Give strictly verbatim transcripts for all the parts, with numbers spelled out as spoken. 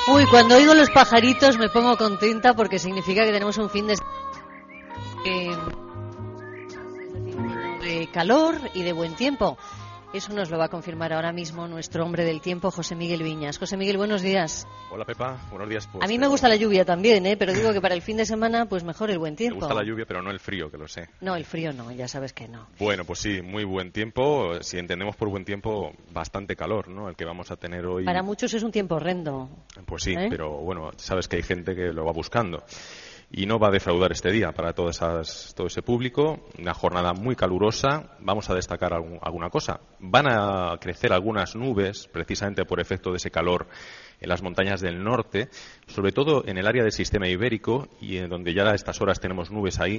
Uy, cuando oigo los pajaritos me pongo contenta porque significa que tenemos un fin de, eh, de calor y de buen tiempo. Eso nos lo va a confirmar ahora mismo nuestro hombre del tiempo, José Miguel Viñas. José Miguel, buenos días. Hola, Pepa, buenos días. Pues, a mí me gusta la lluvia también, ¿eh? Pero digo que para el fin de semana, pues mejor el buen tiempo. Me gusta la lluvia, pero no el frío, que lo sé. No, el frío no, ya sabes que no. Bueno, pues sí, muy buen tiempo. Si entendemos por buen tiempo, bastante calor, ¿no? El que vamos a tener hoy. Para muchos es un tiempo horrendo. Pues sí, ¿eh? Pero bueno, sabes que hay gente que lo va buscando. Y no va a defraudar este día para todo, esas, todo ese público. Una jornada muy calurosa. Vamos a destacar algún, alguna cosa. Van a crecer algunas nubes, precisamente por efecto de ese calor en las montañas del norte, sobre todo en el área del sistema ibérico, y en donde ya a estas horas tenemos nubes ahí.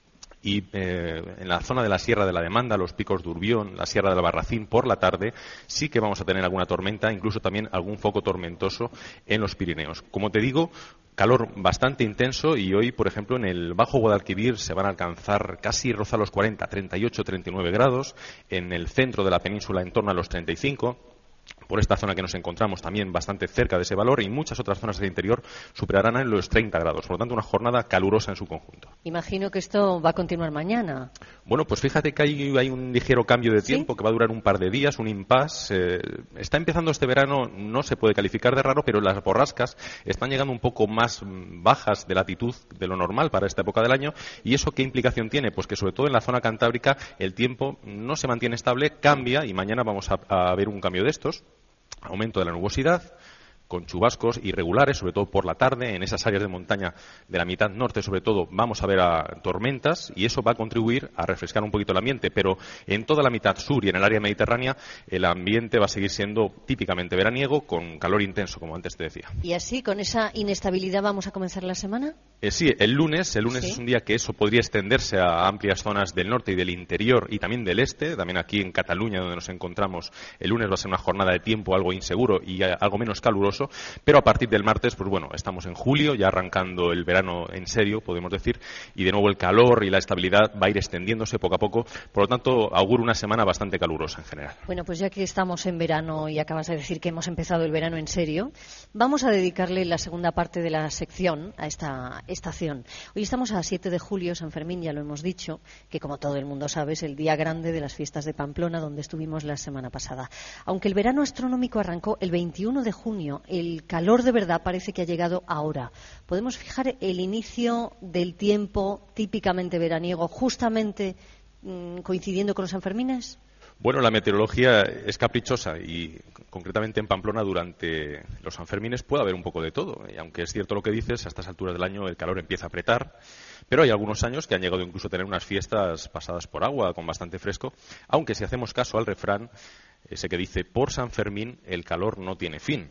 Y eh, en la zona de la Sierra de la Demanda, los picos de Urbión, la Sierra del Albarracín, por la tarde, sí que vamos a tener alguna tormenta, incluso también algún foco tormentoso en los Pirineos. Como te digo, calor bastante intenso y hoy, por ejemplo, en el Bajo Guadalquivir se van a alcanzar casi rozar los cuarenta, treinta y ocho, treinta y nueve grados, en el centro de la península en torno a los treinta y cinco. Por esta zona que nos encontramos también bastante cerca de ese valor, y muchas otras zonas del interior superarán en los treinta grados. Por lo tanto, una jornada calurosa en su conjunto. Imagino que esto va a continuar mañana. Bueno, pues fíjate que hay, hay un ligero cambio de tiempo, ¿sí?, que va a durar un par de días, un impasse. Eh, está empezando este verano, no se puede calificar de raro, pero las borrascas están llegando un poco más bajas de latitud de lo normal para esta época del año. ¿Y eso qué implicación tiene? Pues que sobre todo en la zona cantábrica el tiempo no se mantiene estable, cambia, y mañana vamos a, a ver un cambio de estos. Aumento de la nubosidad, con chubascos irregulares, sobre todo por la tarde. En esas áreas de montaña de la mitad norte, sobre todo, vamos a ver a tormentas, y eso va a contribuir a refrescar un poquito el ambiente. Pero en toda la mitad sur y en el área mediterránea, el ambiente va a seguir siendo típicamente veraniego, con calor intenso, como antes te decía. ¿Y así, con esa inestabilidad, vamos a comenzar la semana? Eh, sí, el lunes, el lunes ¿Sí? es un día que eso podría extenderse a amplias zonas del norte y del interior, y también del este. También aquí en Cataluña, donde nos encontramos, el lunes va a ser una jornada de tiempo algo inseguro y algo menos caluroso. Pero a partir del martes, pues bueno, estamos en julio, ya arrancando el verano en serio, podemos decir, y de nuevo el calor y la estabilidad va a ir extendiéndose poco a poco. Por lo tanto, auguro una semana bastante calurosa en general. Bueno, pues ya que estamos en verano y acabas de decir que hemos empezado el verano en serio, vamos a dedicarle la segunda parte de la sección a esta estación. Hoy estamos a siete de julio, San Fermín, ya lo hemos dicho, que como todo el mundo sabe es el día grande de las fiestas de Pamplona, donde estuvimos la semana pasada. Aunque el verano astronómico arrancó el veintiuno de junio, el calor de verdad parece que ha llegado ahora. ¿Podemos fijar el inicio del tiempo típicamente veraniego justamente mmm, coincidiendo con los Sanfermines? Bueno, la meteorología es caprichosa, y concretamente en Pamplona durante los Sanfermines puede haber un poco de todo. Y aunque es cierto lo que dices, a estas alturas del año el calor empieza a apretar, pero hay algunos años que han llegado incluso a tener unas fiestas pasadas por agua, con bastante fresco, aunque si hacemos caso al refrán, ese que dice, por San Fermín el calor no tiene fin.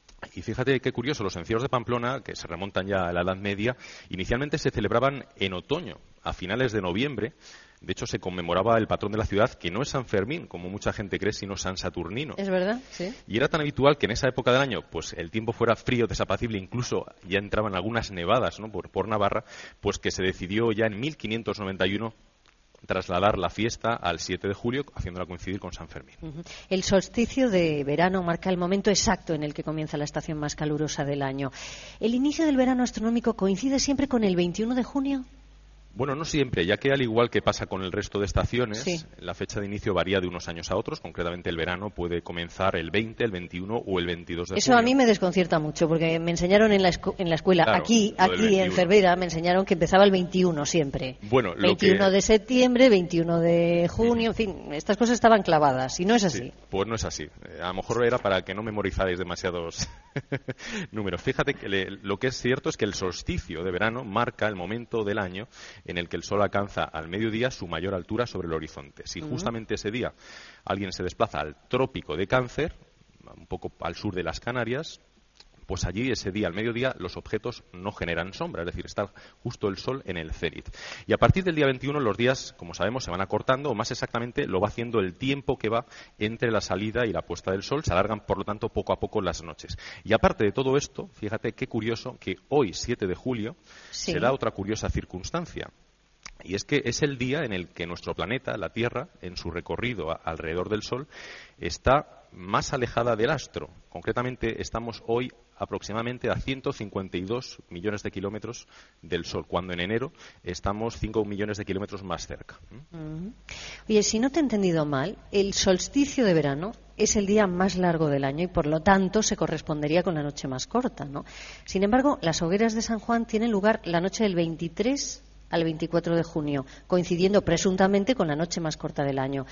Y fíjate qué curioso, los encierros de Pamplona, que se remontan ya a la Edad Media, inicialmente se celebraban en otoño, a finales de noviembre. De hecho, se conmemoraba el patrón de la ciudad, que no es San Fermín, como mucha gente cree, sino San Saturnino. Es verdad, sí. Y era tan habitual que en esa época del año, pues el tiempo fuera frío, desapacible, incluso ya entraban algunas nevadas, ¿no?, por, por Navarra, pues que se decidió ya en mil quinientos noventa y uno trasladar la fiesta al siete de julio, haciéndola coincidir con San Fermín. Uh-huh. El solsticio de verano marca el momento exacto en el que comienza la estación más calurosa del año. ¿El inicio del verano astronómico coincide siempre con el veintiuno de junio? Bueno, no siempre, ya que al igual que pasa con el resto de estaciones, sí, la fecha de inicio varía de unos años a otros. Concretamente el verano puede comenzar el veinte, el veintiuno o el veintidós de Eso junio. A mí me desconcierta mucho, porque me enseñaron en la, escu- en la escuela, claro, aquí aquí en Cervera, me enseñaron que empezaba el veintiuno siempre. Bueno, lo veintiuno que... de septiembre, veintiuno de junio, en fin, estas cosas estaban clavadas, y no es así. Sí, pues no es así. A lo mejor era para que no memorizáis demasiados números. Fíjate que le, lo que es cierto es que el solsticio de verano marca el momento del año en el que el sol alcanza al mediodía su mayor altura sobre el horizonte. Si justamente ese día alguien se desplaza al trópico de Cáncer, un poco al sur de las Canarias, pues allí ese día al mediodía los objetos no generan sombra, es decir, está justo el sol en el cénit. Y a partir del día veintiuno los días, como sabemos, se van acortando, o más exactamente lo va haciendo el tiempo que va entre la salida y la puesta del sol, se alargan por lo tanto poco a poco las noches. Y aparte de todo esto, fíjate qué curioso que hoy, siete de julio, sí, se da otra curiosa circunstancia. Y es que es el día en el que nuestro planeta, la Tierra, en su recorrido alrededor del Sol, está más alejada del astro. Concretamente, estamos hoy aproximadamente a ciento cincuenta y dos millones de kilómetros del Sol, cuando en enero estamos cinco millones de kilómetros más cerca. Uh-huh. Oye, si no te he entendido mal, el solsticio de verano es el día más largo del año y, por lo tanto, se correspondería con la noche más corta, ¿no? Sin embargo, las hogueras de San Juan tienen lugar la noche del veintitrés al veinticuatro de junio, coincidiendo presuntamente con la noche más corta del año.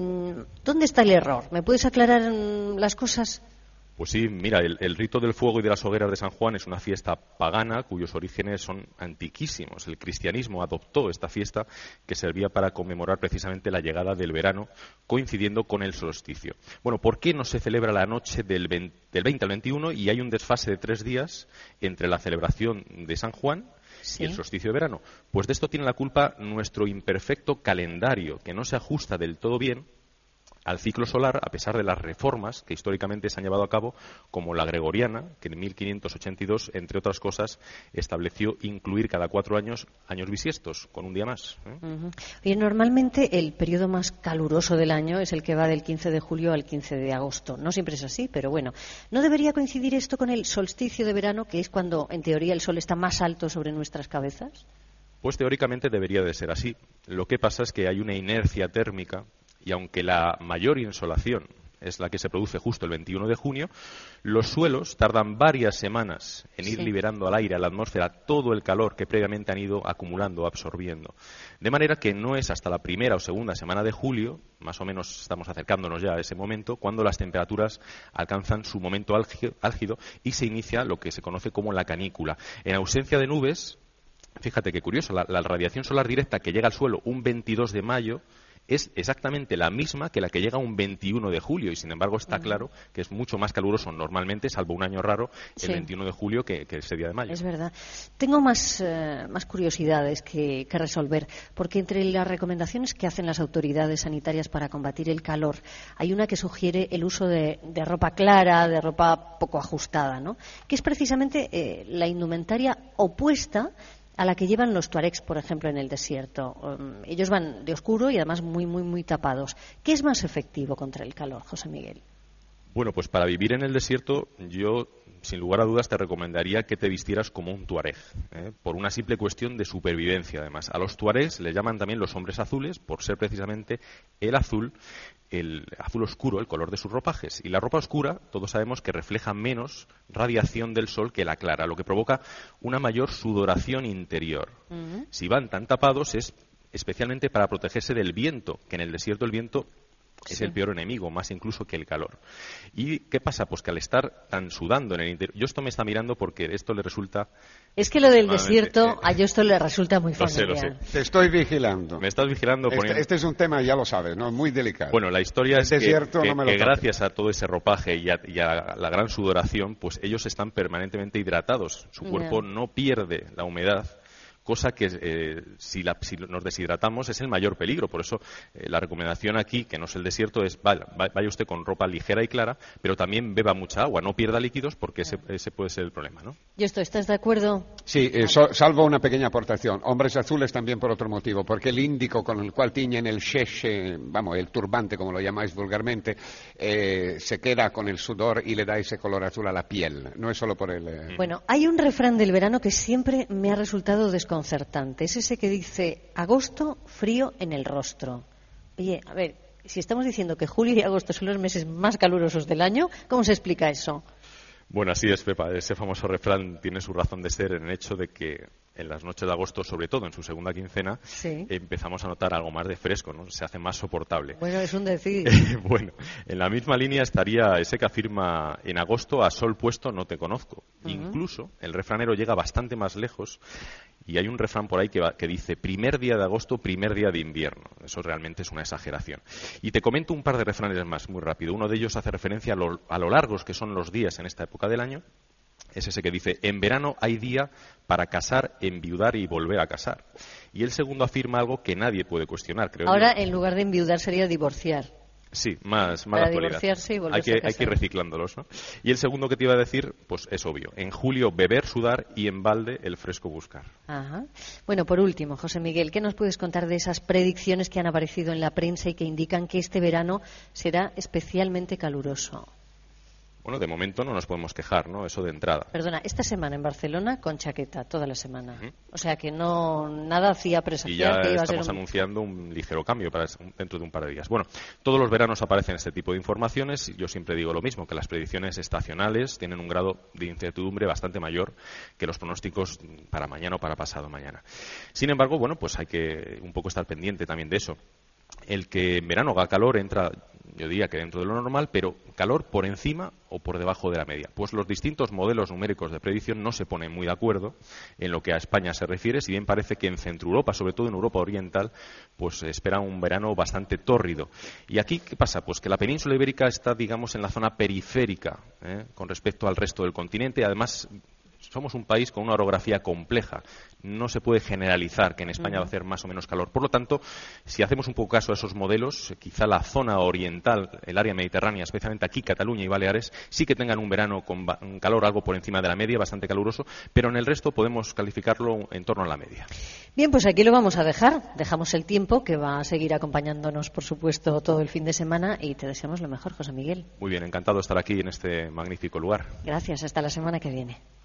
¿Dónde está el error? ¿Me puedes aclarar las cosas? Pues sí, mira, el, el rito del fuego y de las hogueras de San Juan es una fiesta pagana cuyos orígenes son antiquísimos. El cristianismo adoptó esta fiesta que servía para conmemorar precisamente la llegada del verano, coincidiendo con el solsticio. Bueno, ¿por qué no se celebra la noche del veinte, del veinte al veintiuno y hay un desfase de tres días entre la celebración de San Juan Sí. y el solsticio de verano? Pues de esto tiene la culpa nuestro imperfecto calendario, que no se ajusta del todo bien al ciclo solar, a pesar de las reformas que históricamente se han llevado a cabo, como la gregoriana, que en mil quinientos ochenta y dos, entre otras cosas, estableció incluir cada cuatro años años bisiestos, con un día más. ¿eh? Uh-huh. Y normalmente el periodo más caluroso del año es el que va del quince de julio al quince de agosto. No siempre es así, pero bueno. ¿No debería coincidir esto con el solsticio de verano, que es cuando, en teoría, el sol está más alto sobre nuestras cabezas? Pues teóricamente debería de ser así. Lo que pasa es que hay una inercia térmica y aunque la mayor insolación es la que se produce justo el veintiuno de junio, los suelos tardan varias semanas en ir sí. liberando al aire, a la atmósfera, todo el calor que previamente han ido acumulando, absorbiendo. De manera que no es hasta la primera o segunda semana de julio, más o menos estamos acercándonos ya a ese momento, cuando las temperaturas alcanzan su momento álgido y se inicia lo que se conoce como la canícula. En ausencia de nubes, fíjate qué curioso, la, la radiación solar directa que llega al suelo un veintidós de mayo es exactamente la misma que la que llega un veintiuno de julio y sin embargo está uh-huh. claro que es mucho más caluroso normalmente, salvo un año raro, el sí. veintiuno de julio que, que ese día de mayo. Es verdad. Tengo más, eh, más curiosidades que, que resolver, porque entre las recomendaciones que hacen las autoridades sanitarias para combatir el calor hay una que sugiere el uso de, de ropa clara, de ropa poco ajustada, ¿no? Que es precisamente eh, la indumentaria opuesta a la que llevan los tuaregs, por ejemplo, en el desierto. Um, ellos van de oscuro y además muy, muy, muy tapados. ¿Qué es más efectivo contra el calor, José Miguel? Bueno, pues para vivir en el desierto yo, sin lugar a dudas, te recomendaría que te vistieras como un tuareg, ¿eh? por una simple cuestión de supervivencia, además. A los tuaregs les llaman también los hombres azules, por ser precisamente el azul, el azul oscuro, el color de sus ropajes. Y la ropa oscura, todos sabemos que refleja menos radiación del sol que la clara, lo que provoca una mayor sudoración interior. Uh-huh. Si van tan tapados es especialmente para protegerse del viento, que en el desierto el viento es sí. el peor enemigo, más incluso que el calor. ¿Y qué pasa? Pues que al estar tan sudando en el interior... Yo esto me está mirando porque esto le resulta... Es que lo del desierto a yo esto le resulta muy familiar. Lo sé, lo sé. Te estoy vigilando. Me estás vigilando este, poniendo... Este es un tema, ya lo sabes, ¿no? Muy delicado. Bueno, la historia el es desierto, que, no me que, lo que gracias a todo ese ropaje y a, y a la gran sudoración, pues ellos están permanentemente hidratados. Su cuerpo yeah. no pierde la humedad, cosa que eh, si, la, si nos deshidratamos es el mayor peligro. Por eso eh, la recomendación aquí, que no es el desierto, es vaya, vaya usted con ropa ligera y clara, pero también beba mucha agua, no pierda líquidos porque ese, ese puede ser el problema, ¿no? ¿Y esto estás de acuerdo? Sí, eh, so, salvo una pequeña aportación. Hombres azules también por otro motivo, porque el índico con el cual tiñen el shesh, vamos, el turbante como lo llamáis vulgarmente, eh, se queda con el sudor y le da ese color azul a la piel. No es solo por el... Eh... Bueno, hay un refrán del verano que siempre me ha resultado desconcertante. Desconcertante. Es ese que dice agosto, frío en el rostro. Oye, a ver, si estamos diciendo que julio y agosto son los meses más calurosos del año, ¿cómo se explica eso? Bueno, así es, Pepa. Ese famoso refrán tiene su razón de ser en el hecho de que en las noches de agosto, sobre todo en su segunda quincena, sí. empezamos a notar algo más de fresco, ¿no? Se hace más soportable. Bueno, es un decir. Bueno, en la misma línea estaría ese que afirma en agosto a sol puesto no te conozco. Uh-huh. Incluso el refranero llega bastante más lejos y hay un refrán por ahí que, va, que dice primer día de agosto, primer día de invierno. Eso realmente es una exageración. Y te comento un par de refranes más, muy rápido. Uno de ellos hace referencia a lo, a lo largos que son los días en esta época del año. Es ese que dice, en verano hay día para casar, enviudar y volver a casar. Y el segundo afirma algo que nadie puede cuestionar, creo Ahora, yo. en lugar de enviudar, sería divorciar. Sí, más, más Para actualidad. divorciarse y volverse hay que, a casar. hay que ir reciclándolos, ¿no? Y el segundo que te iba a decir, pues es obvio. En julio beber, sudar y en balde el fresco buscar. Ajá. Bueno, por último, José Miguel, ¿qué nos puedes contar de esas predicciones que han aparecido en la prensa y que indican que este verano será especialmente caluroso? Bueno, de momento no nos podemos quejar, ¿no? Eso de entrada. Perdona, esta semana en Barcelona con chaqueta, toda la semana. Uh-huh. O sea que no nada hacía Y presagiar ya que iba a estamos ser un... anunciando un ligero cambio para dentro de un par de días. Bueno, todos los veranos aparecen este tipo de informaciones y yo siempre digo lo mismo, que las predicciones estacionales tienen un grado de incertidumbre bastante mayor que los pronósticos para mañana o para pasado mañana. Sin embargo, bueno, pues hay que un poco estar pendiente también de eso. El que en verano haga calor entra, yo diría que dentro de lo normal, pero calor por encima o por debajo de la media. Pues los distintos modelos numéricos de predicción no se ponen muy de acuerdo en lo que a España se refiere, si bien parece que en Centro Europa, sobre todo en Europa Oriental, pues se espera un verano bastante tórrido. ¿Y aquí qué pasa? Pues que la península ibérica está, digamos, en la zona periférica, ¿eh? con respecto al resto del continente. Además, somos un país con una orografía compleja. No se puede generalizar que en España va a hacer más o menos calor. Por lo tanto, si hacemos un poco caso a esos modelos, quizá la zona oriental, el área mediterránea, especialmente aquí, Cataluña y Baleares, sí que tengan un verano con un calor algo por encima de la media, bastante caluroso, pero en el resto podemos calificarlo en torno a la media. Bien, pues aquí lo vamos a dejar. Dejamos el tiempo, que va a seguir acompañándonos, por supuesto, todo el fin de semana, y te deseamos lo mejor, José Miguel. Muy bien, encantado de estar aquí en este magnífico lugar. Gracias, hasta la semana que viene.